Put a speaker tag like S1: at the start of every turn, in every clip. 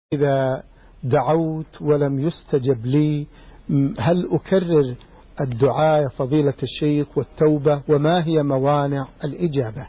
S1: إذا دعوت ولم يستجب لي هل أكرر الدعاء يا فضيلة الشيخ والتوبة، وما هي موانع الإجابة؟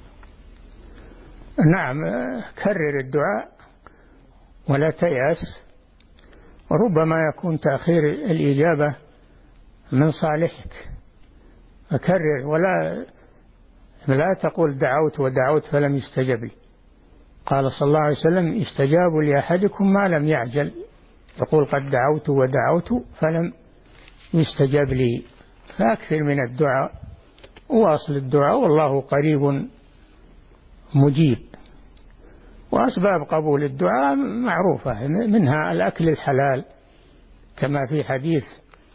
S2: نعم، كرر الدعاء ولا تيأس، وربما يكون تأخير الإجابة من صالحك، فكرر ولا تقول دعوت ودعوت فلم يستجب لي. قال صلى الله عليه وسلم: استجاب لأحدكم ما لم يعجل، يقول قد دعوت ودعوت فلم يستجب لي. فأكثر من الدعاء وواصل الدعاء والله قريب مجيب. وأسباب قبول الدعاء معروفة، منها الأكل الحلال، كما في حديث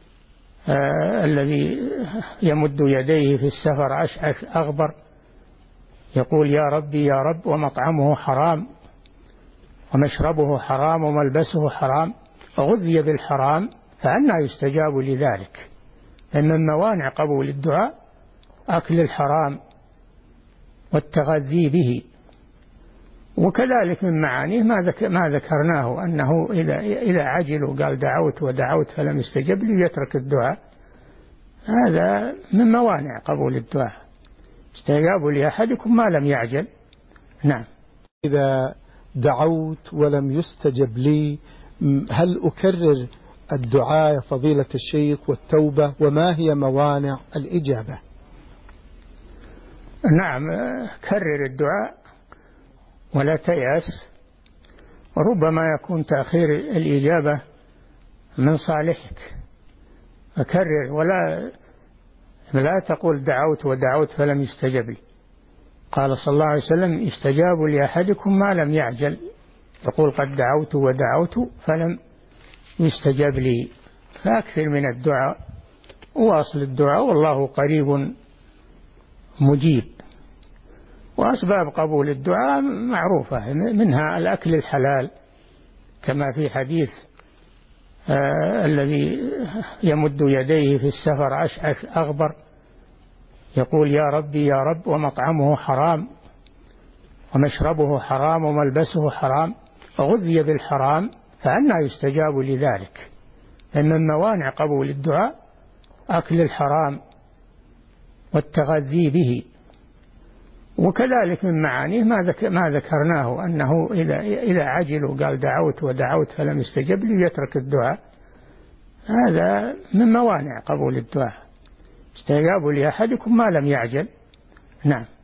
S2: الذي يمد يديه في السفر أشعث أغبر يقول: يا ربي يا رب، ومطعمه حرام ومشربه حرام وملبسه حرام وغذي بالحرام فأنى يستجاب لذلك. لأن من موانع قبول الدعاء أكل الحرام والتغذي به. وكذلك من معانيه ما ذكرناه، أنه إذا عجلوا قال دعوت ودعوت فلم يستجب لي يترك الدعاء، هذا من موانع قبول الدعاء. استجاب لأحدكم ما لم يعجل. نعم.
S1: إذا دعوت ولم يستجب لي هل أكرر الدعاء يا فضيلة الشيخ والتوبة، وما هي موانع الإجابة؟
S2: نعم، كرر الدعاء ولا تيأس، وربما يكون تأخير الإجابة من صالحك، فكرر ولا تقول دعوت ودعوت فلم يستجب لي. قال صلى الله عليه وسلم: استجاب لأحدكم ما لم يعجل، يقول قد دعوت ودعوت فلم يستجب لي. فأكثر من الدعاء وواصل الدعاء والله قريب مجيب. وأسباب قبول الدعاء معروفة، منها الأكل الحلال، كما في حديث الذي يمد يديه في السفر أشعث أغبر يقول: يا ربي يا رب، ومطعمه حرام ومشربه حرام وملبسه حرام وغذي بالحرام فأنى يستجاب لذلك. لأن من موانع قبول الدعاء أكل الحرام والتغذي به. وكذلك من معانيه ما ذكرناه، أنه إذا عجلوا قال دعوت ودعوت فلم يستجب لي يترك الدعاء، هذا من موانع قبول الدعاء. استجاب لأحدكم ما لم يعجل. نعم.